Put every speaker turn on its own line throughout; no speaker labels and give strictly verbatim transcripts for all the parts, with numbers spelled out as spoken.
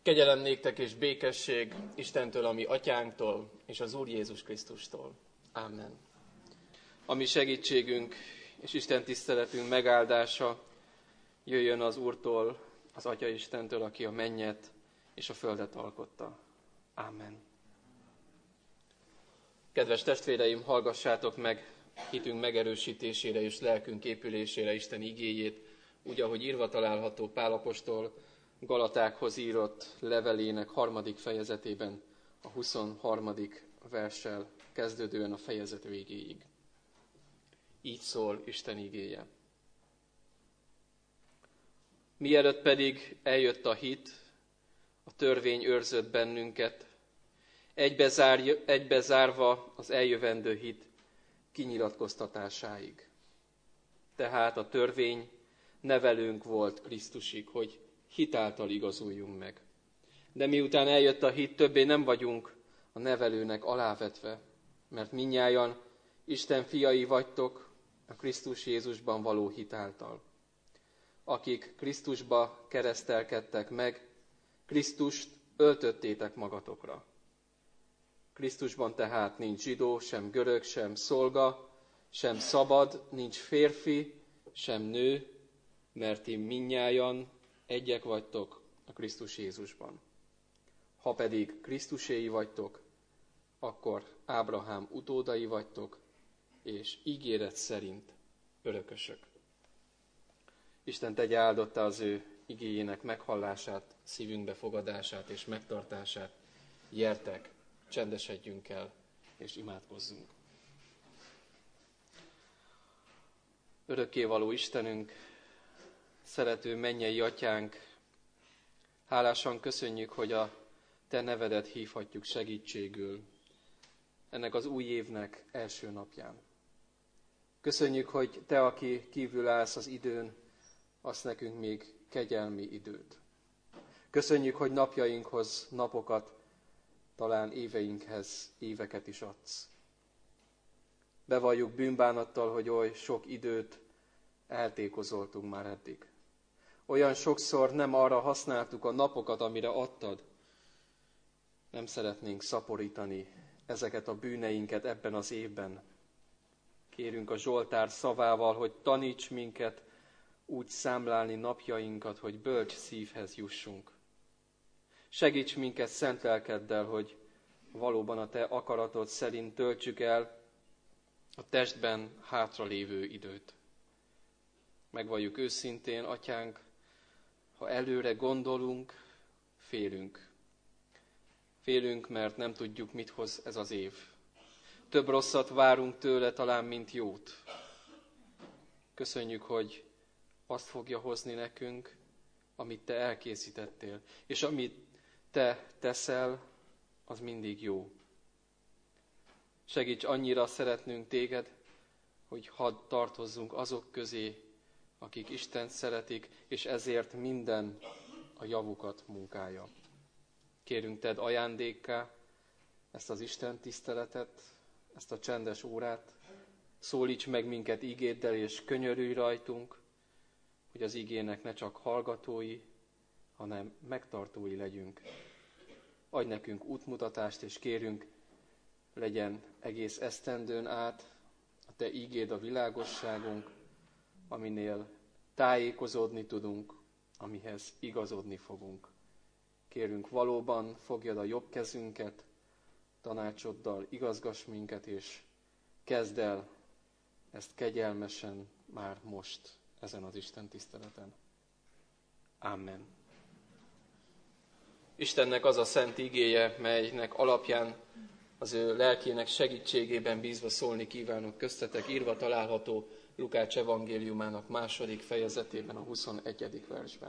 Kegyelem néktek és békesség Istentől, a mi atyánktól, és az Úr Jézus Krisztustól. Amen. A mi segítségünk és Isten tiszteletünk megáldása jöjjön az Úrtól, az Atya Istentől, aki a mennyet és a földet alkotta. Amen. Kedves testvéreim, hallgassátok meg hitünk megerősítésére és lelkünk épülésére Isten igéjét, úgy, ahogy írva található Pál apostol Galatákhoz írott levelének harmadik fejezetében, a huszonharmadik verssel kezdődően a fejezet végéig. Így szól Isten igéje. Mielőtt pedig eljött a hit, a törvény őrzött bennünket, egybezár, egybezárva az eljövendő hit kinyilatkoztatásáig. Tehát a törvény nevelőnk volt Krisztusig, hogy hitáltal igazuljunk meg. De miután eljött a hit, többé nem vagyunk a nevelőnek alávetve, mert mindnyájan Isten fiai vagytok a Krisztus Jézusban való hitáltal. Akik Krisztusba keresztelkedtek meg, Krisztust öltöttétek magatokra. Krisztusban tehát nincs zsidó, sem görög, sem szolga, sem szabad, nincs férfi, sem nő, mert ti mindnyájan egyek vagytok a Krisztus Jézusban. Ha pedig Krisztuséi vagytok, akkor Ábrahám utódai vagytok, és ígéret szerint örökösök. Isten tegye áldotta az ő igéjének meghallását, szívünk befogadását és megtartását. Gyertek, csendesedjünk el, és imádkozzunk. Örökkévaló Istenünk, szerető mennyei atyánk, hálásan köszönjük, hogy a te nevedet hívhatjuk segítségül ennek az új évnek első napján. Köszönjük, hogy te, aki kívül állsz az időn, adsz nekünk még kegyelmi időt. Köszönjük, hogy napjainkhoz napokat, talán éveinkhez éveket is adsz. Bevalljuk bűnbánattal, hogy oly sok időt eltékozoltunk már eddig. Olyan sokszor nem arra használtuk a napokat, amire adtad. Nem szeretnénk szaporítani ezeket a bűneinket ebben az évben. Kérünk a Zsoltár szavával, hogy taníts minket úgy számlálni napjainkat, hogy bölcs szívhez jussunk. Segíts minket szent lelkeddel, hogy valóban a te akaratod szerint töltsük el a testben hátralévő időt. Megvalljuk őszintén, atyánk, ha előre gondolunk, félünk. Félünk, mert nem tudjuk, mit hoz ez az év. Több rosszat várunk tőle talán, mint jót. Köszönjük, hogy azt fogja hozni nekünk, amit te elkészítettél. És amit te teszel, az mindig jó. Segíts annyira szeretnünk téged, hogy hadd tartozzunk azok közé, akik Istent szeretik, és ezért minden a javukat munkálja. Kérünk tedd ajándékká ezt az Isten tiszteletet, ezt a csendes órát. Szólíts meg minket igéddel, és könyörülj rajtunk, hogy az igének ne csak hallgatói, hanem megtartói legyünk. Adj nekünk útmutatást, és kérünk, legyen egész esztendőn át a te igéd a világosságunk, aminél tájékozódni tudunk, amihez igazodni fogunk. Kérünk, valóban fogjad a jobb kezünket, tanácsoddal igazgass minket, és kezd el ezt kegyelmesen már most ezen az Isten tiszteleten. Amen. Istennek az a szent igéje, melynek alapján az ő lelkének segítségében bízva szólni kívánok köztetek, írva található Lukács evangéliumának második fejezetében, a huszonegyedik versben.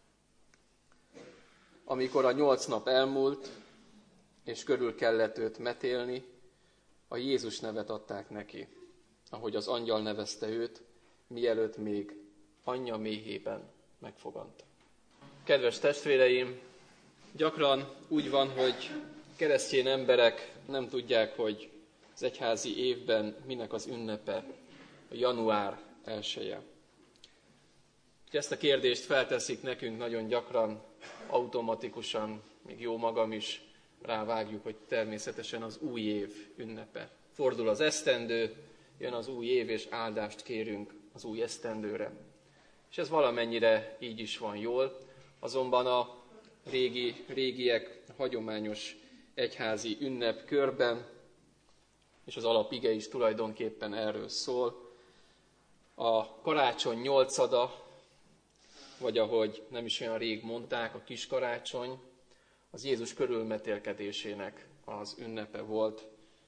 Amikor a nyolc nap elmúlt, és körül kellett őt metélni, a Jézus nevet adták neki, ahogy az angyal nevezte őt, mielőtt még anyja méhében megfogant. Kedves testvéreim, gyakran úgy van, hogy keresztény emberek nem tudják, hogy az egyházi évben minek az ünnepe, a január elseje. Ezt a kérdést felteszik nekünk nagyon gyakran automatikusan, még jó magam is rávágjuk, hogy természetesen az új év ünnepe. Fordul az esztendő, jön az új év, és áldást kérünk az új esztendőre. És ez valamennyire így is van jól, azonban a régi, régiek hagyományos egyházi ünnepkörben, és az alapige is tulajdonképpen erről szól, a karácsony nyolcada, vagy ahogy nem is olyan rég mondták, a kis karácsony, az Jézus körülmetélkedésének az ünnepe volt.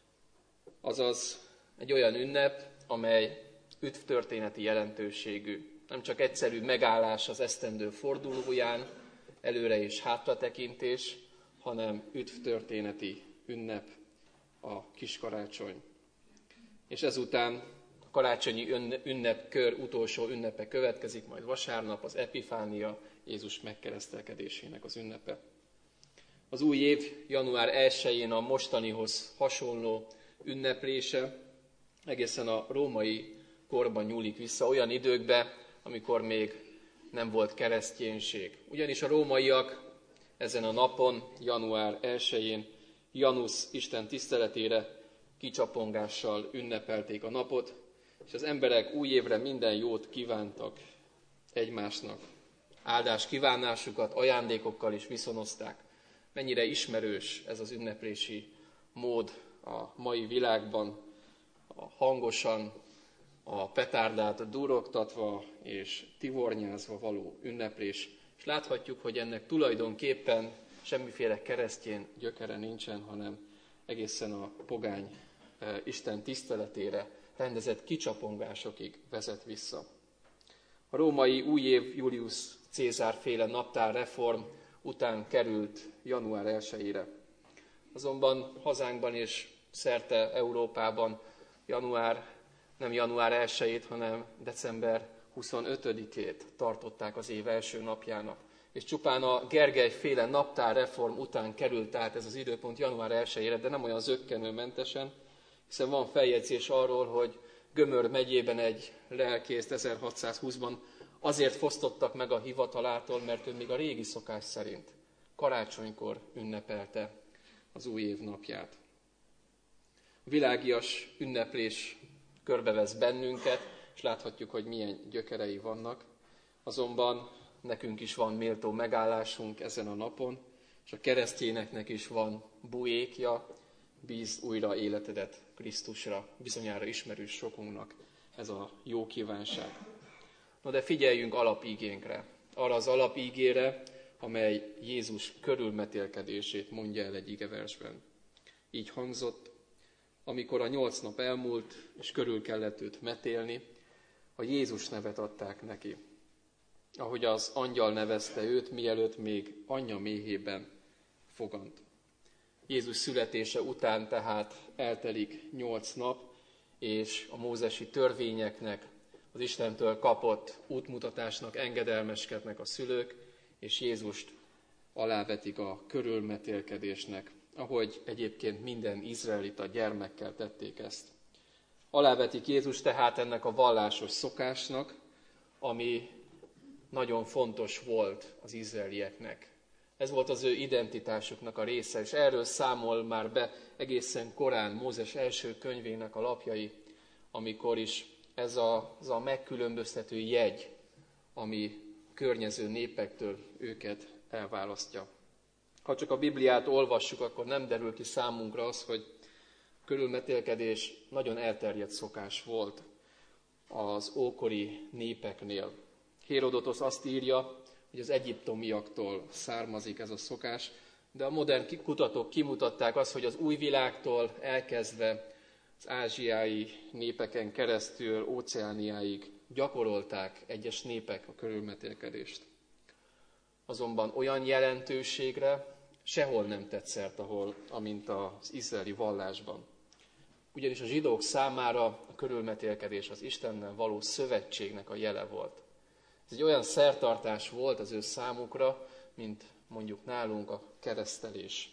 Azaz egy olyan ünnep, amely üdvtörténeti jelentőségű. Nem csak egyszerű megállás az esztendő fordulóján, előre és hátratekintés, hanem üdvtörténeti ünnep a kiskarácsony. És ezután a karácsonyi ünnepkör utolsó ünnepe következik, majd vasárnap az Epifánia, Jézus megkeresztelkedésének az ünnepe. Az új év január elsején a mostanihoz hasonló ünneplése egészen a római korban nyúlik vissza, olyan időkbe, amikor még nem volt kereszténység. Ugyanis a rómaiak ezen a napon, január elsején Janusz Isten tiszteletére kicsapongással ünnepelték a napot, és az emberek új évre minden jót kívántak egymásnak. Áldás kívánásukat ajándékokkal is viszonozták. Mennyire ismerős ez az ünneplési mód a mai világban, a hangosan, a petárdát durogtatva és tivornyázva való ünneplés. És láthatjuk, hogy ennek tulajdonképpen semmiféle keresztény gyökere nincsen, hanem egészen a pogány e, Isten tiszteletére rendezett kicsapongásokig vezet vissza. A római új év Julius Cézár féle naptárreform után került január elsejére. Azonban hazánkban és szerte Európában január, nem január elsejét, hanem december huszonötödikét tartották az év első napjának. És csupán a Gergely féle naptárreform után került át ez az időpont január elsejére, de nem olyan zökkenőmentesen, hiszen van feljegyzés arról, hogy Gömör megyében egy lelkészt ezerhatszázhúszban azért fosztottak meg a hivatalától, mert ő még a régi szokás szerint karácsonykor ünnepelte az új év napját. A világias ünneplés körbevesz bennünket, és láthatjuk, hogy milyen gyökerei vannak. Azonban nekünk is van méltó megállásunk ezen a napon, és a keresztényeknek is van bujékja, bízd újra életedet Krisztusra. Bizonyára ismerős sokunknak ez a jó kívánság. No de figyeljünk alapígénkre, arra az alapígére, amely Jézus körülmetélkedését mondja el egy igeversben. Így hangzott: amikor a nyolc nap elmúlt, és körül kellett őt metélni, a Jézus nevet adták neki, ahogy az angyal nevezte őt, mielőtt még anyja méhében fogant. Jézus születése után tehát eltelik nyolc nap, és a mózesi törvényeknek, az Istentől kapott útmutatásnak engedelmeskednek a szülők, és Jézust alávetik a körülmetélkedésnek, ahogy egyébként minden izraelita gyermekkel tették ezt. Alávetik Jézus tehát ennek a vallásos szokásnak, ami nagyon fontos volt az izraelieknek. Ez volt az ő identitásuknak a része, és erről számol már be egészen korán Mózes első könyvének a lapjai, amikor is ez a, az a megkülönböztető jegy, ami környező népektől őket elválasztja. Ha csak a Bibliát olvassuk, akkor nem derül ki számunkra az, hogy körülmetélkedés nagyon elterjedt szokás volt az ókori népeknél. Hérodotosz azt írja, hogy az egyiptomiaktól származik ez a szokás, de a modern kutatók kimutatták azt, hogy az új világtól elkezdve az ázsiai népeken keresztül Óceániáig gyakorolták egyes népek a körülmetélkedést. Azonban olyan jelentőségre sehol nem tett szert, ahol, amint az izraeli vallásban. Ugyanis a zsidók számára a körülmetélkedés az Istennel való szövetségnek a jele volt. Ez egy olyan szertartás volt az ő számukra, mint mondjuk nálunk a keresztelés.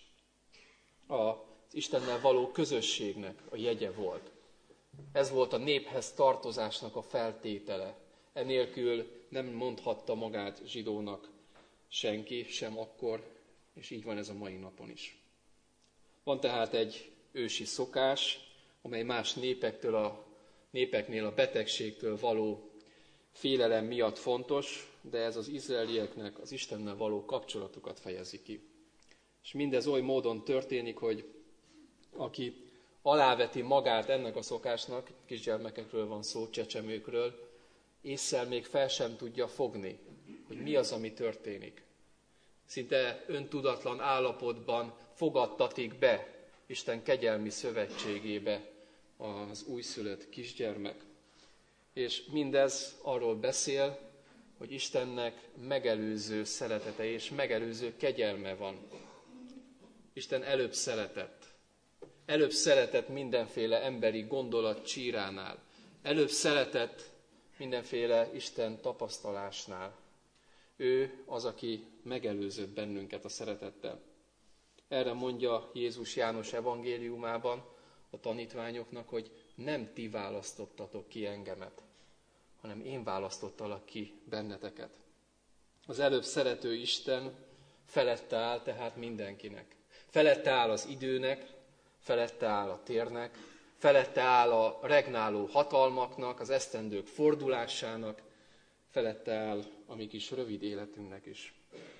Az Istennel való közösségnek a jegye volt. Ez volt a néphez tartozásnak a feltétele. Enélkül nem mondhatta magát zsidónak. senki, sem akkor, és így van ez a mai napon is. Van tehát egy ősi szokás, amely más népektől a, népeknél a betegségtől való félelem miatt fontos, de ez az izraelieknek az Istennel való kapcsolatukat fejezi ki. És mindez oly módon történik, hogy aki aláveti magát ennek a szokásnak, kisgyermekekről van szó, csecsemőkről, ésszel még fel sem tudja fogni, hogy mi az, ami történik. Szinte öntudatlan állapotban fogadtatik be Isten kegyelmi szövetségébe az újszülött kisgyermek. És mindez arról beszél, hogy Istennek megelőző szeretete és megelőző kegyelme van. Isten előbb szeretett. Előbb szeretett mindenféle emberi gondolat csíránál. Előbb szeretett mindenféle Isten tapasztalásnál. Ő az, aki megelőzött bennünket a szeretettel. Erre mondja Jézus János evangéliumában a tanítványoknak, hogy nem ti választottatok ki engemet, hanem én választottalak ki benneteket. Az előbb szerető Isten felette áll tehát mindenkinek. Felette áll az időnek, felette áll a térnek, felette áll a regnáló hatalmaknak, az esztendők fordulásának, felette áll a mi kis rövid életünknek is.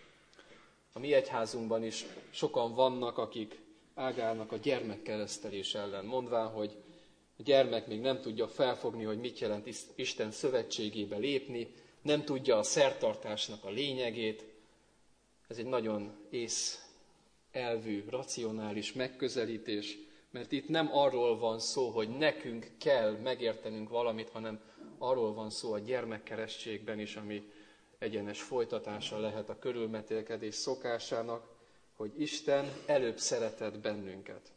A mi egyházunkban is sokan vannak, akik ágálnak a gyermekkeresztelés ellen, mondván, hogy a gyermek még nem tudja felfogni, hogy mit jelent Isten szövetségébe lépni, nem tudja a szertartásnak a lényegét. Ez egy nagyon ész elvű, racionális megközelítés, mert itt nem arról van szó, hogy nekünk kell megértenünk valamit, hanem arról van szó a gyermekkeresztségben is, ami egyenes folytatása lehet a körülmetélkedés szokásának, hogy Isten előbb szeretett bennünket.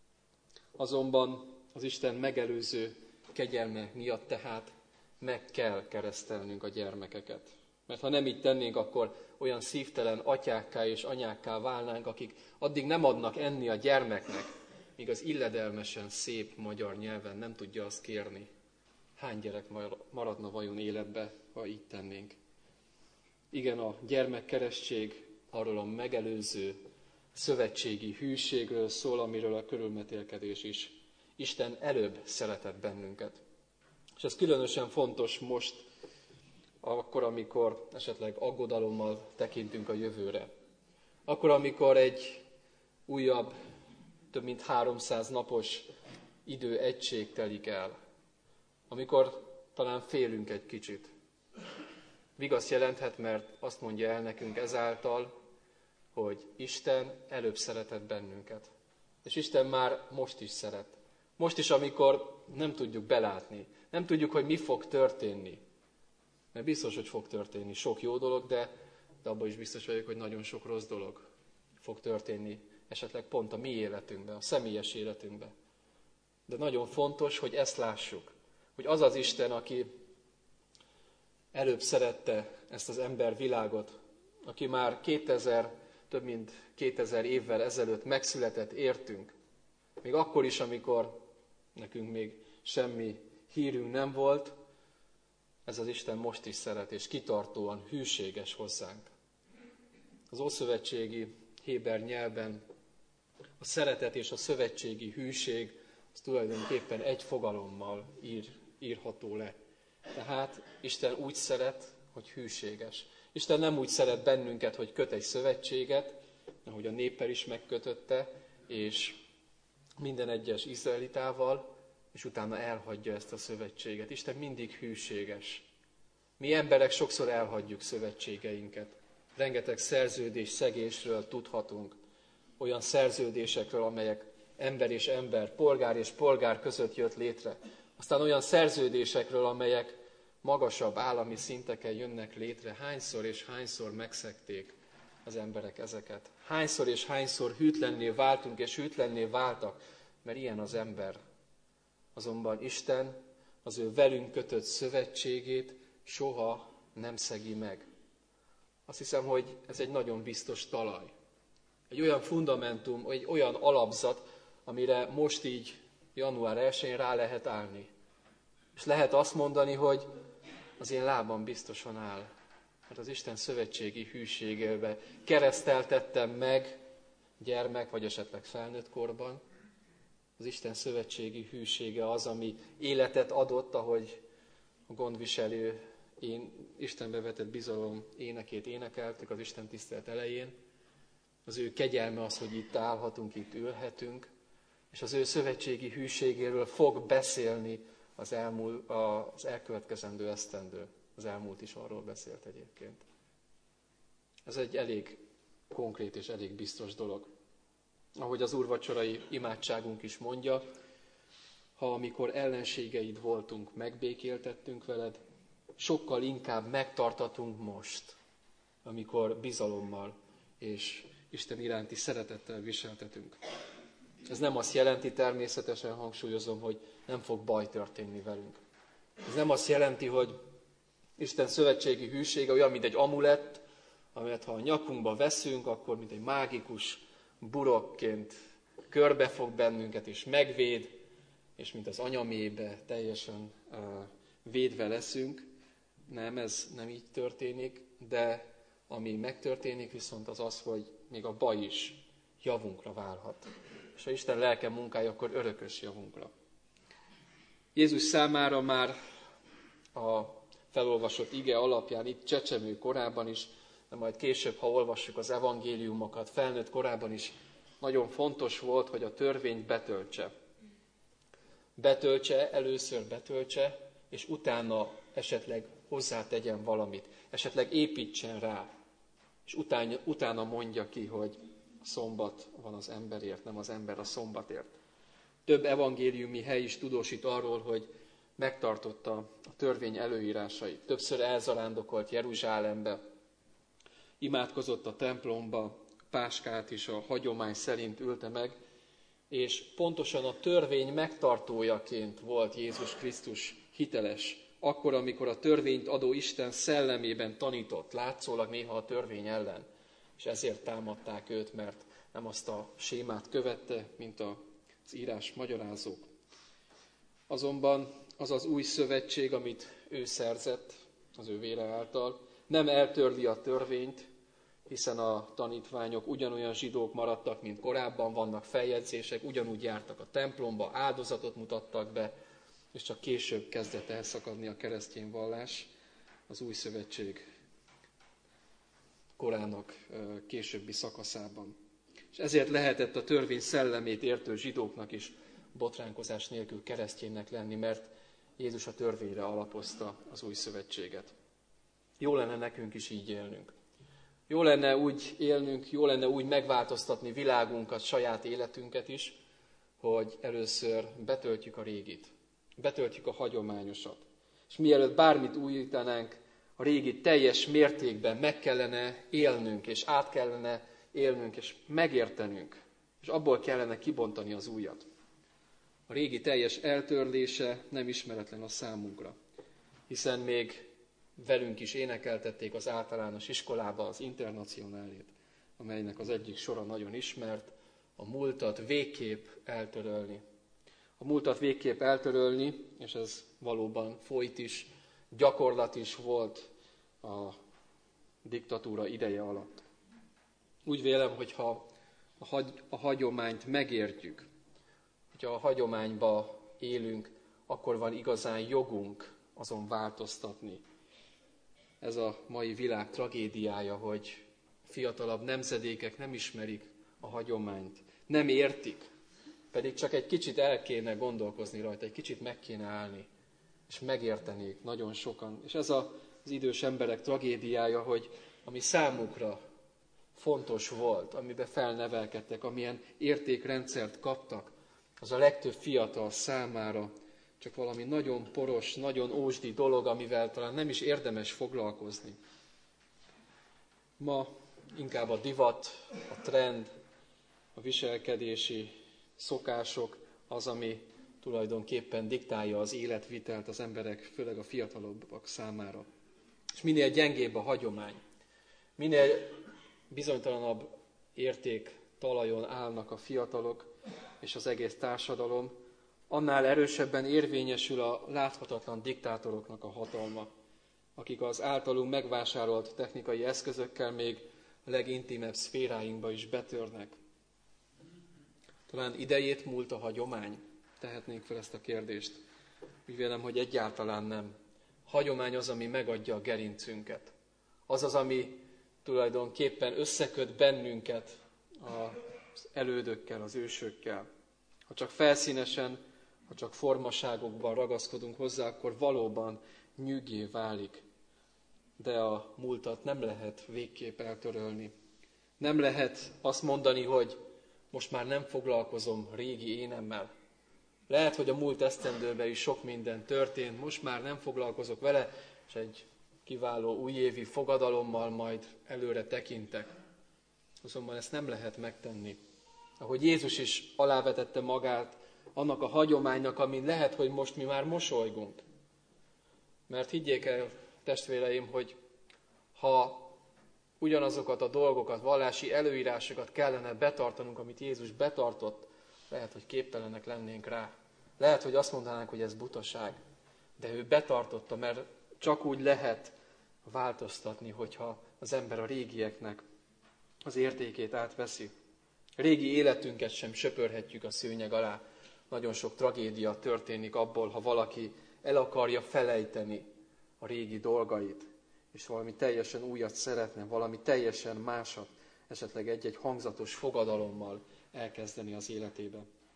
Azonban az Isten megelőző kegyelme miatt tehát meg kell keresztelnünk a gyermekeket. Mert ha nem így tennénk, akkor olyan szívtelen atyákká és anyákká válnánk, akik addig nem adnak enni a gyermeknek, míg az illedelmesen szép magyar nyelven nem tudja azt kérni. Hány gyerek maradna vajon életbe, ha így tennénk? Igen, a gyermekkeresztség arról a megelőző szövetségi hűségről szól, amiről a körülmetélkedés is. Isten előbb szeretett bennünket. És ez különösen fontos most, akkor, amikor esetleg aggodalommal tekintünk a jövőre. Akkor, amikor egy újabb, több mint háromszáz napos időegység telik el. Amikor talán félünk egy kicsit. Vigaszt jelenthet, mert azt mondja el nekünk ezáltal, hogy Isten előbb szeretett bennünket. És Isten már most is szeret. Most is, amikor nem tudjuk belátni, nem tudjuk, hogy mi fog történni. Mert biztos, hogy fog történni sok jó dolog, de, de abban is biztos vagyok, hogy nagyon sok rossz dolog fog történni, esetleg pont a mi életünkben, a személyes életünkben. De nagyon fontos, hogy ezt lássuk, hogy az az Isten, aki előbb szerette ezt az embervilágot, aki már kétezer, több mint kétezer évvel ezelőtt megszületett értünk, még akkor is, amikor nekünk még semmi hírünk nem volt, ez az Isten most is szeret, és kitartóan hűséges hozzánk. Az ószövetségi héber nyelven a szeretet és a szövetségi hűség az tulajdonképpen egy fogalommal ír, írható le. Tehát Isten úgy szeret, hogy hűséges. Isten nem úgy szeret bennünket, hogy köt egy szövetséget, ahogy a néppel is megkötötte, és minden egyes izraelitával, és utána elhagyja ezt a szövetséget. Isten mindig hűséges. Mi emberek sokszor elhagyjuk szövetségeinket. Rengeteg szerződés szegésről tudhatunk. Olyan szerződésekről, amelyek ember és ember, polgár és polgár között jött létre. Aztán olyan szerződésekről, amelyek magasabb állami szinteken jönnek létre. Hányszor és hányszor megszegték az emberek ezeket. Hányszor és hányszor hűtlenné váltunk és hűtlenné váltak, mert ilyen az ember. Azonban Isten az ő velünk kötött szövetségét soha nem szegi meg. Azt hiszem, hogy ez egy nagyon biztos talaj. Egy olyan fundamentum, egy olyan alapzat, amire most így január elsején rá lehet állni. És lehet azt mondani, hogy az én lábam biztosan áll. mert az Isten szövetségi hűségébe kereszteltettem meg gyermek, vagy esetleg felnőtt korban. Az Isten szövetségi hűsége az, ami életet adott, ahogy a gondviselő én, Istenbe vetett bizalom énekét énekeltük az Isten tisztelet elején. Az ő kegyelme az, hogy itt állhatunk, itt ülhetünk, és az ő szövetségi hűségéről fog beszélni az, elmúl, az elkövetkezendő esztendő. Az elmúlt is arról beszélt egyébként. Ez egy elég konkrét és elég biztos dolog. Ahogy az úrvacsorai imádságunk is mondja, ha amikor ellenségeid voltunk, megbékéltettünk veled, sokkal inkább megtartatunk most, amikor bizalommal és Isten iránti szeretettel viseltetünk. Ez nem azt jelenti, természetesen hangsúlyozom, hogy nem fog baj történni velünk. Ez nem azt jelenti, hogy Isten szövetségi hűsége olyan, mint egy amulett, amelyet ha a nyakunkba veszünk, akkor mint egy mágikus burokként körbefog bennünket és megvéd, és mint az anyamébe teljesen uh, védve leszünk. Nem, ez nem így történik, de ami megtörténik viszont az az, hogy még a baj is javunkra válhat. És ha Isten lelke munkája, akkor örökös javunkra. Jézus számára már a felolvasott ige alapján, itt csecsemő korában is, de majd később, ha olvassuk az evangéliumokat, felnőtt korában is nagyon fontos volt, hogy a törvényt betöltse. Betöltse, először betöltse, és utána esetleg hozzátegyen valamit, esetleg építsen rá, és utána, utána mondja ki, hogy a szombat van az emberért, nem az ember a szombatért. Több evangéliumi hely is tudósít arról, hogy megtartotta a törvény előírásait. Többször elzarándokolt Jeruzsálembe, imádkozott a templomba, páskát is a hagyomány szerint ülte meg, és pontosan a törvény megtartójaként volt Jézus Krisztus hiteles, akkor, amikor a törvényt adó Isten szellemében tanított, látszólag néha a törvény ellen, és ezért támadták őt, mert nem azt a sémát követte, mint az írás magyarázók. Azonban az az új szövetség, amit ő szerzett az ő vére által, nem eltörli a törvényt, hiszen a tanítványok ugyanolyan zsidók maradtak, mint korábban, vannak feljegyzések, ugyanúgy jártak a templomba, áldozatot mutattak be, és csak később kezdett elszakadni a keresztény vallás az új szövetség korának későbbi szakaszában. És ezért lehetett a törvény szellemét értő zsidóknak is botránkozás nélkül kereszténynek lenni, mert Jézus a törvényre alapozta az új szövetséget. Jó lenne nekünk is így élnünk. Jó lenne úgy élnünk, jó lenne úgy megváltoztatni világunkat, saját életünket is, hogy először betöltjük a régit, betöltjük a hagyományosat. És mielőtt bármit újítanánk, a régit teljes mértékben meg kellene élnünk, és át kellene élnünk, és megértenünk, és abból kellene kibontani az újat. A régi teljes eltörlése nem ismeretlen a számunkra, hiszen még velünk is énekeltették az általános iskolába az internacionálét, amelynek az egyik sora nagyon ismert, a múltat végképp eltörölni. A múltat végképp eltörölni, és ez valóban folyt is, gyakorlat is volt a diktatúra ideje alatt. Úgy vélem, hogy ha a, hagy, a hagyományt megértjük, hogyha a hagyományba élünk, akkor van igazán jogunk azon változtatni. Ez a mai világ tragédiája, hogy fiatalabb nemzedékek nem ismerik a hagyományt, nem értik, pedig csak egy kicsit el kéne gondolkozni rajta, egy kicsit meg kéne állni, és megértenék nagyon sokan. És ez az idős emberek tragédiája, hogy ami számukra fontos volt, amiben felnevelkedtek, amilyen értékrendszert kaptak, az a legtöbb fiatal számára csak valami nagyon poros, nagyon ósdi dolog, amivel talán nem is érdemes foglalkozni. Ma inkább a divat, a trend, a viselkedési szokások az, ami tulajdonképpen diktálja az életvitelt az emberek, főleg a fiatalabbak számára. És minél gyengébb a hagyomány, minél bizonytalanabb érték talajon állnak a fiatalok és az egész társadalom, annál erősebben érvényesül a láthatatlan diktátoroknak a hatalma. akik az általunk megvásárolt technikai eszközökkel még a legintimebb szféráinkba is betörnek. Talán idejét múlt a hagyomány? Tehetnénk fel ezt a kérdést. Úgy vélem, hogy egyáltalán nem. Hagyomány az, ami megadja a gerincünket. Az az, ami tulajdonképpen összeköt bennünket az elődökkel, az ősökkel. Ha csak felszínesen, ha csak formaságokban ragaszkodunk hozzá, akkor valóban nyűggé válik. De a múltat nem lehet végképp eltörölni. Nem lehet azt mondani, hogy most már nem foglalkozom régi énemmel. Lehet, hogy a múlt esztendőben is sok minden történt, most már nem foglalkozok vele, és egy kiváló újévi fogadalommal majd előre tekintek. Azonban ezt nem lehet megtenni. Ahogy Jézus is alávetette magát annak a hagyománynak, amin lehet, hogy most mi már mosolygunk. Mert higgyék el, testvéreim, hogy ha ugyanazokat a dolgokat, vallási előírásokat kellene betartanunk, amit Jézus betartott, lehet, hogy képtelenek lennénk rá. Lehet, hogy azt mondanánk, hogy ez butaság. De ő betartotta, mert csak úgy lehet változtatni, hogyha az ember a régieknek az értékét átveszi. A régi életünket sem söpörhetjük a szőnyeg alá. Nagyon sok tragédia történik abból, ha valaki el akarja felejteni a régi dolgait, és valami teljesen újat szeretne, valami teljesen másat, esetleg egy-egy hangzatos fogadalommal elkezdeni az életébe.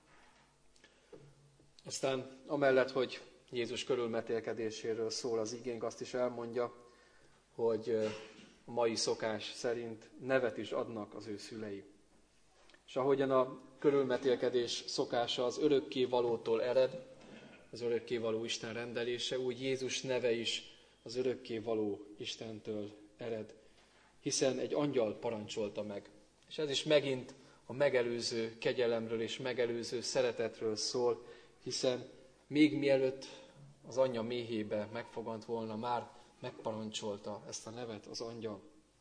Aztán amellett, hogy Jézus körülmetélkedéséről szól az igénk, azt is elmondja, hogy a mai szokás szerint nevet is adnak az ő szülei. És ahogyan a körülmetélkedés szokása az örökkévalótól ered, az örökkévaló Isten rendelése, úgy Jézus neve is az örökkévaló Istentől ered, hiszen egy angyal parancsolta meg. És ez is megint a megelőző kegyelemről és megelőző szeretetről szól, hiszen még mielőtt az anyja méhébe megfogant volna, már megparancsolta ezt a nevet az angyal.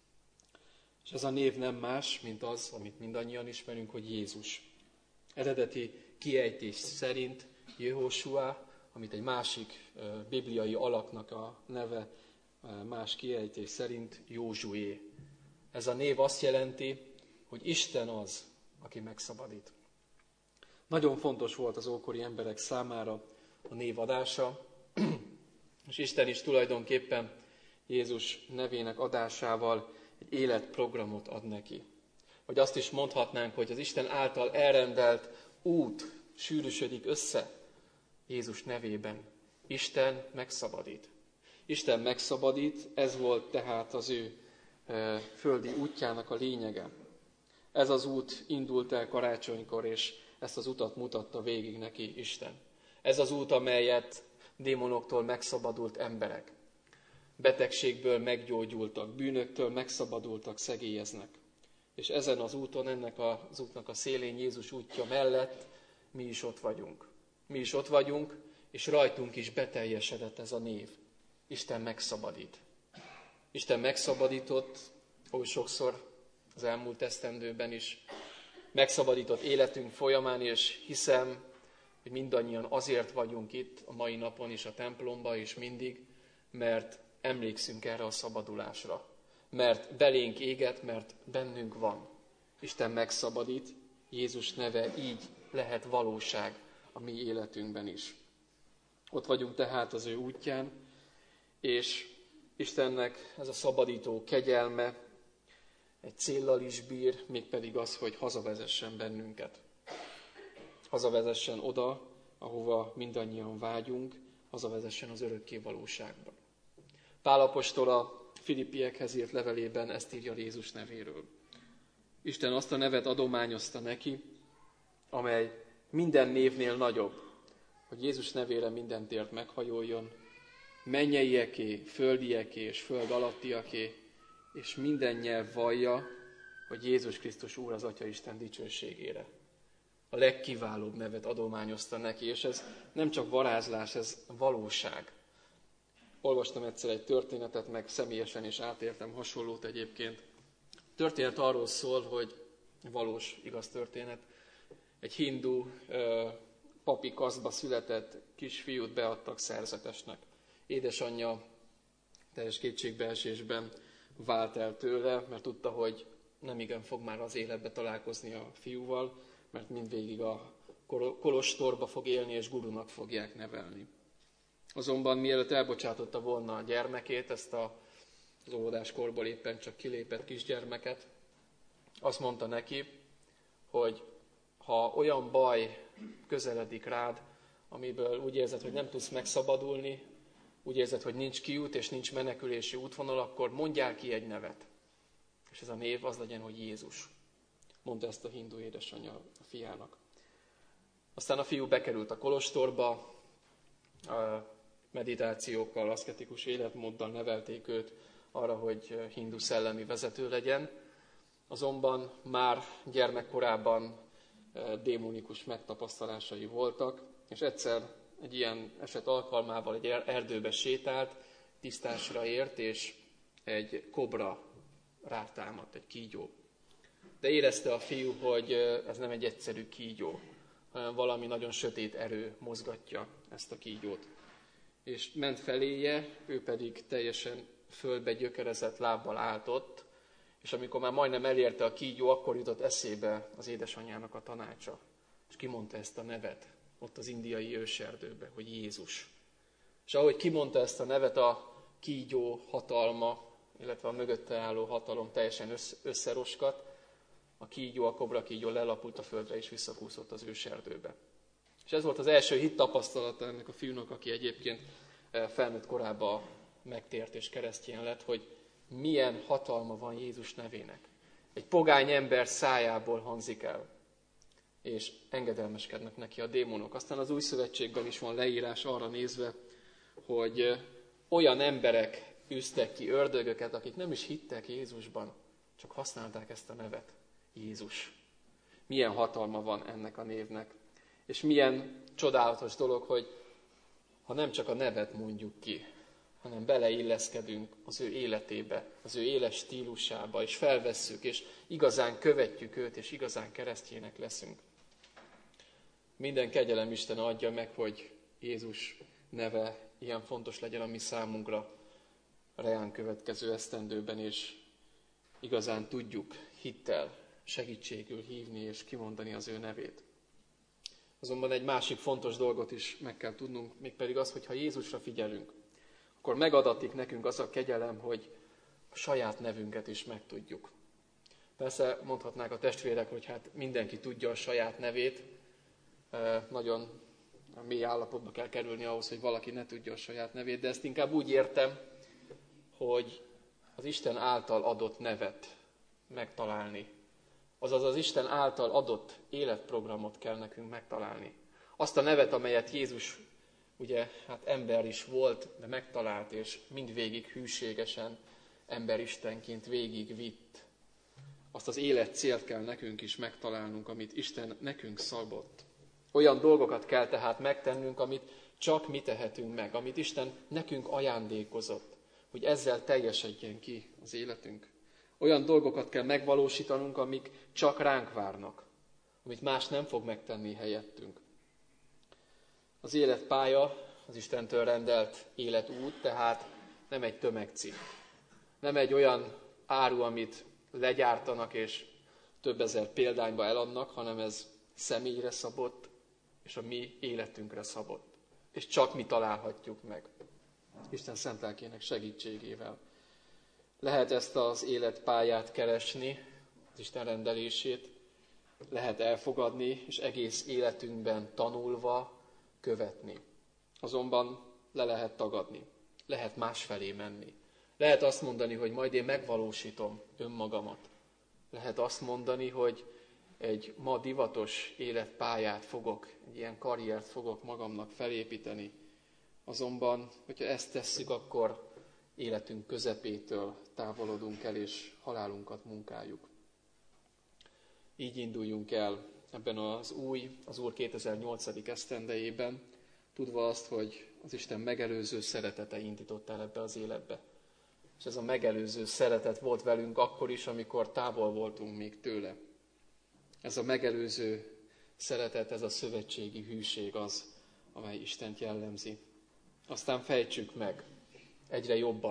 És ez a név nem más, mint az, amit mindannyian ismerünk, hogy Jézus. Eredeti kiejtés szerint Jehósua, amit egy másik uh, bibliai alaknak a neve uh, más kiejtés szerint Józsué. Ez a név azt jelenti, hogy Isten az, aki megszabadít. Nagyon fontos volt az ókori emberek számára a névadása, és Isten is tulajdonképpen Jézus nevének adásával egy életprogramot ad neki. Vagy azt is mondhatnánk, hogy az Isten által elrendelt út sűrűsödik össze Jézus nevében. Isten megszabadít. Isten megszabadít, ez volt tehát az ő e, földi útjának a lényege. Ez az út indult el karácsonykor, és ezt az utat mutatta végig neki Isten. Ez az út, amelyet démonoktól megszabadult emberek, betegségből meggyógyultak, bűnöktől megszabadultak, szegélyeznek. És ezen az úton, ennek az útnak a szélén, Jézus útja mellett mi is ott vagyunk. Mi is ott vagyunk, és rajtunk is beteljesedett ez a név. Isten megszabadít. Isten megszabadított, oly sokszor az elmúlt esztendőben is, megszabadított életünk folyamán, és hiszem, hogy mindannyian azért vagyunk itt a mai napon is a templomba, és mindig, mert emlékszünk erre a szabadulásra. Mert belénk éget, mert bennünk van. Isten megszabadít, Jézus neve így lehet valóság a mi életünkben is. Ott vagyunk tehát az ő útján, és Istennek ez a szabadító kegyelme egy céllal is bír, mégpedig az, hogy hazavezessen bennünket. Hazavezessen oda, ahova mindannyian vágyunk, hazavezessen az örökké valóságba. Pál apostol a Filippiekhez írt levelében ezt írja Jézus nevéről. Isten azt a nevet adományozta neki, amely minden névnél nagyobb, hogy Jézus nevére minden tért meghajoljon, mennyieké, földieké és föld alattiaké, és minden nyelv vallja, hogy Jézus Krisztus Úr az Atya Isten dicsőségére. A legkiválóbb nevet adományozta neki, és ez nem csak varázslás, ez valóság. Olvastam egyszer egy történetet, meg személyesen is átéltem hasonlót egyébként. Történet arról szól, hogy valós, igaz történet. Egy hindu ö, papi kasztba született kisfiút beadtak szerzetesnek. Édesanyja teljes kétségbeesésben vált el tőle, mert tudta, hogy nem igen fog már az életbe találkozni a fiúval, mert mindvégig a kolostorba fog élni, és gurunak fogják nevelni. Azonban mielőtt elbocsátotta volna a gyermekét, ezt a, az óvodáskorból éppen csak kilépett kisgyermeket, azt mondta neki, hogy ha olyan baj közeledik rád, amiből úgy érzed, hogy nem tudsz megszabadulni, úgy érzed, hogy nincs kiút és nincs menekülési útvonal, akkor mondjál ki egy nevet. És ez a név az legyen, hogy Jézus. Mondta ezt a hindu édesanyja a fiának. Aztán a fiú bekerült a kolostorba, a meditációkkal, aszketikus életmóddal nevelték őt arra, hogy hindu szellemi vezető legyen. Azonban már gyermekkorában démonikus megtapasztalásai voltak, és egyszer egy ilyen eset alkalmával egy erdőbe sétált, tisztásra ért, és egy kobra rátámadt, egy kígyó. De érezte a fiú, hogy ez nem egy egyszerű kígyó, hanem valami nagyon sötét erő mozgatja ezt a kígyót. És ment feléje, ő pedig teljesen földbe gyökerezett lábbal állt ott, és amikor már majdnem elérte a kígyó, akkor jutott eszébe az édesanyjának a tanácsa. És kimondta ezt a nevet, ott az indiai őserdőbe, hogy Jézus. És ahogy kimondta ezt a nevet, a kígyó hatalma, illetve a mögötte álló hatalom teljesen összeroskat, a kígyó, a kobra kígyó lelapult a földre és visszakúszott az őserdőbe. És ez volt az első hit tapasztalata ennek a fiúnak, aki egyébként felnőtt korában megtért és keresztjén lett, hogy milyen hatalma van Jézus nevének. Egy pogány ember szájából hangzik el, és engedelmeskednek neki a démonok. Aztán az Új Szövetségben is van leírás arra nézve, hogy olyan emberek űztek ki ördögöket, akik nem is hittek Jézusban, csak használták ezt a nevet, Jézus. Milyen hatalma van ennek a névnek. És milyen csodálatos dolog, hogy ha nem csak a nevet mondjuk ki, hanem beleilleszkedünk az ő életébe, az ő éles stílusába, és felvesszük, és igazán követjük őt, és igazán keresztjének leszünk. Minden kegyelem Isten adja meg, hogy Jézus neve ilyen fontos legyen a mi számunkra a reán következő esztendőben, és igazán tudjuk hittel, segítségül hívni és kimondani az ő nevét. Azonban egy másik fontos dolgot is meg kell tudnunk, mégpedig az, hogy ha Jézusra figyelünk, akkor megadatik nekünk az a kegyelem, hogy a saját nevünket is megtudjuk. Persze mondhatnák a testvérek, hogy hát mindenki tudja a saját nevét, nagyon mély állapotba kell kerülni ahhoz, hogy valaki ne tudja a saját nevét, de ezt inkább úgy értem, hogy az Isten által adott nevet megtalálni. Azaz az Isten által adott életprogramot kell nekünk megtalálni. Azt a nevet, amelyet Jézus ugye hát ember is volt, de megtalált, és mindvégig hűségesen emberistenként végigvitt. Azt az élet célt kell nekünk is megtalálnunk, amit Isten nekünk szabott. Olyan dolgokat kell tehát megtennünk, amit csak mi tehetünk meg, amit Isten nekünk ajándékozott, hogy ezzel teljesedjen ki az életünk. Olyan dolgokat kell megvalósítanunk, amik csak ránk várnak, amit más nem fog megtenni helyettünk. Az életpálya, az Istentől rendelt életút, tehát nem egy tömegcím. Nem egy olyan áru, amit legyártanak és több ezer példányba eladnak, hanem ez személyre szabott, és a mi életünkre szabott. És csak mi találhatjuk meg. Isten szent lelkének segítségével. Lehet ezt az életpályát keresni, az Isten rendelését, lehet elfogadni, és egész életünkben tanulva követni. Azonban le lehet tagadni, lehet másfelé menni. Lehet azt mondani, hogy majd én megvalósítom önmagamat. Lehet azt mondani, hogy egy ma divatos életpályát fogok, egy ilyen karriert fogok magamnak felépíteni. Azonban, hogyha ezt tesszük, akkor életünk közepétől távolodunk el, és halálunkat munkáljuk. Így induljunk el ebben az új, az Úr kétezer-nyolcadik esztendejében, tudva azt, hogy az Isten megelőző szeretete indított el ebbe az életbe. És ez a megelőző szeretet volt velünk akkor is, amikor távol voltunk még tőle. Ez a megelőző szeretet, ez a szövetségi hűség az, amely Istent jellemzi. Aztán fejtsük meg egyre jobban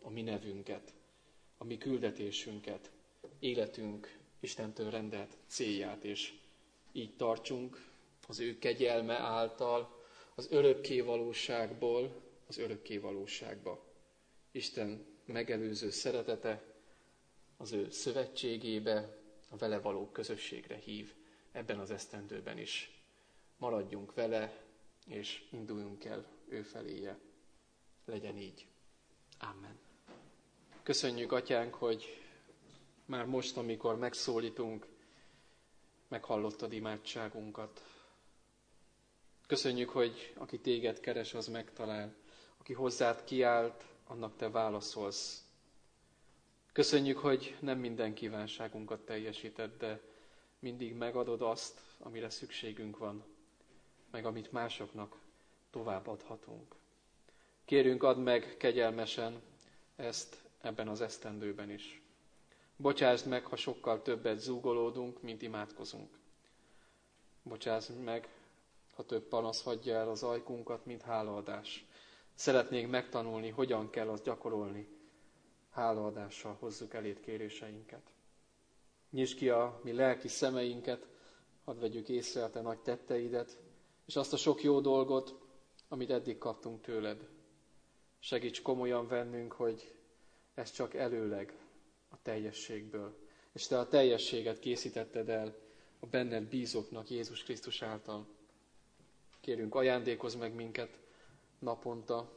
a mi nevünket, a mi küldetésünket, életünk Istentől rendelt célját, és így tartsunk az ő kegyelme által az örökké valóságból az örökké valóságba. Isten megelőző szeretete az ő szövetségébe, a vele való közösségre hív ebben az esztendőben is. Maradjunk vele, és induljunk el ő feléje. Legyen így. Amen. Köszönjük, Atyánk, hogy már most, amikor megszólítunk, meghallottad imádságunkat. Köszönjük, hogy aki téged keres, az megtalál. Aki hozzád kiált, annak te válaszolsz. Köszönjük, hogy nem minden kívánságunkat teljesíted, de mindig megadod azt, amire szükségünk van, meg amit másoknak továbbadhatunk. Kérünk, add meg kegyelmesen ezt ebben az esztendőben is. Bocsásd meg, ha sokkal többet zúgolódunk, mint imádkozunk. Bocsásd meg, ha több panasz hagyja el az ajkunkat, mint hálaadás. Szeretnénk megtanulni, hogyan kell azt gyakorolni. Hálaadással hozzuk eléd kéréseinket. Nyisd ki a mi lelki szemeinket, hadd vegyük észre a te nagy tetteidet, és azt a sok jó dolgot, amit eddig kaptunk tőled. Segíts komolyan vennünk, hogy ez csak előleg a teljességből. És te a teljességet készítetted el a benned bízóknak Jézus Krisztus által. Kérünk, ajándékozz meg minket naponta,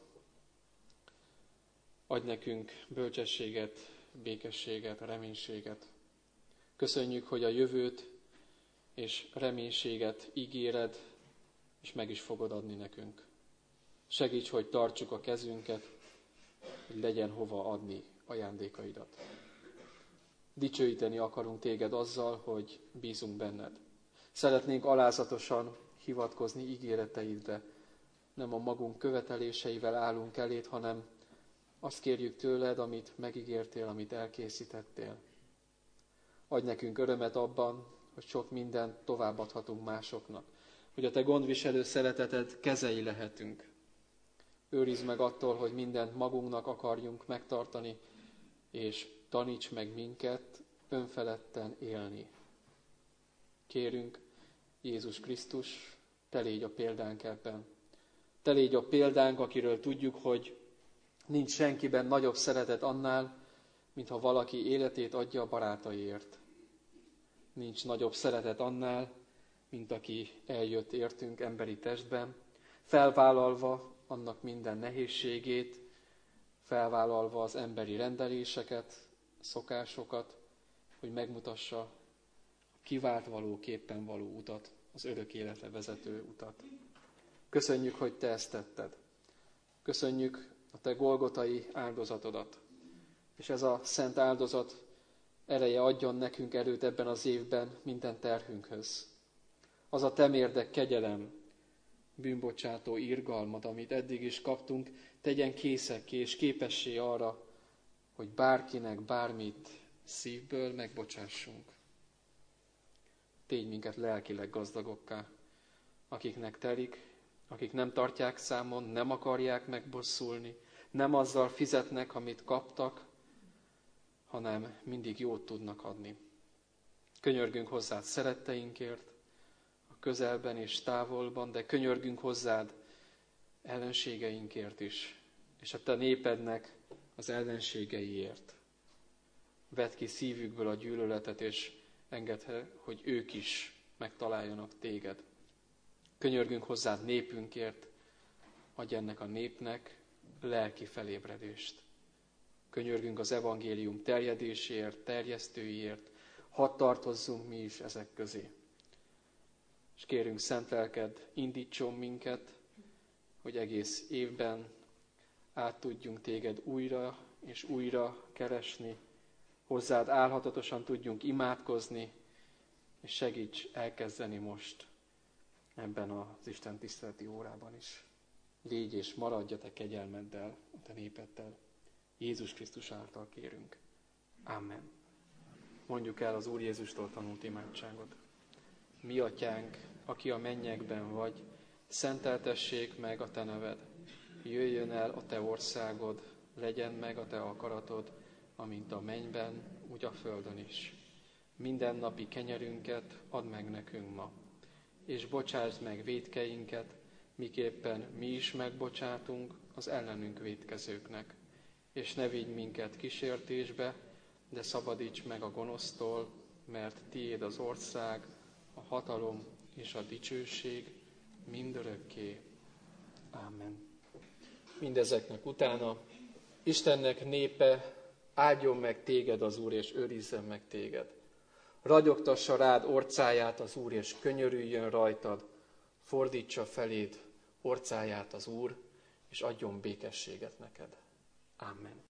adj nekünk bölcsességet, békességet, reménységet. Köszönjük, hogy a jövőt és reménységet ígéred, és meg is fogod adni nekünk. Segíts, hogy tartsuk a kezünket, hogy legyen hova adni ajándékaidat. Dicsőíteni akarunk téged azzal, hogy bízunk benned. Szeretnénk alázatosan hivatkozni ígéreteidre. Nem a magunk követeléseivel állunk eléd, hanem azt kérjük tőled, amit megígértél, amit elkészítettél. Adj nekünk örömet abban, hogy sok mindent továbbadhatunk másoknak. Hogy a te gondviselő szereteted kezei lehetünk. Őrizd meg attól, hogy mindent magunknak akarjunk megtartani, és taníts meg minket önfeledten élni. Kérünk, Jézus Krisztus, te légy a példánk ebben. Te légy a példánk, akiről tudjuk, hogy nincs senkiben nagyobb szeretet annál, mintha valaki életét adja a barátaiért. Nincs nagyobb szeretet annál, mint aki eljött értünk emberi testben, felvállalva annak minden nehézségét, felvállalva az emberi rendeléseket, szokásokat, hogy megmutassa a kivált valóképpen való utat, az örök életre vezető utat. Köszönjük, hogy te ezt tetted. Köszönjük a te golgotai áldozatodat. És ez a szent áldozat ereje adjon nekünk erőt ebben az évben minden terhünkhöz. Az a temérdek kegyelem, bűnbocsátó irgalmad, amit eddig is kaptunk, tegyen készekké és képessé arra, hogy bárkinek bármit szívből megbocsássunk. Tégy minket lelkileg gazdagokká, akiknek telik, akik nem tartják számon, nem akarják megbosszulni, nem azzal fizetnek, amit kaptak, hanem mindig jót tudnak adni. Könyörgünk hozzád szeretteinkért, a közelben és távolban, de könyörgünk hozzád ellenségeinkért is, és a te népednek az ellenségeiért. Vedd ki szívükből a gyűlöletet, és engedd, hogy ők is megtaláljanak téged. Könyörgünk hozzád népünkért, adj ennek a népnek lelki felébredést. Könyörgünk az evangélium terjedéséért, terjesztőiért, hadd tartozzunk mi is ezek közé. És kérünk, szent lelked, indítson minket, hogy egész évben át tudjunk téged újra és újra keresni, hozzád álhatatosan tudjunk imádkozni, és segíts elkezdeni most ebben az Isten tiszteleti órában is. Légy és maradj a te kegyelmeddel, a te népeddel. Jézus Krisztus által kérünk. Amen. Mondjuk el az Úr Jézustól tanult imádságot. Mi atyánk, aki a mennyekben vagy, szenteltessék meg a te neved. Jöjjön el a te országod, legyen meg a te akaratod, amint a mennyben, úgy a földön is. Mindennapi kenyerünket add meg nekünk ma, és bocsásd meg vétkeinket, miképpen mi is megbocsátunk az ellenünk vétkezőknek. És ne vigy minket kísértésbe, de szabadíts meg a gonosztól, mert tiéd az ország, a hatalom és a dicsőség mindörökké. Ámen. Mindezeknek utána Istennek népe, áldjon meg téged az Úr, és őrizzen meg téged. Ragyogtassa rád orcáját az Úr, és könyörüljön rajtad, fordítsa feléd orcáját az Úr, és adjon békességet neked. Amen.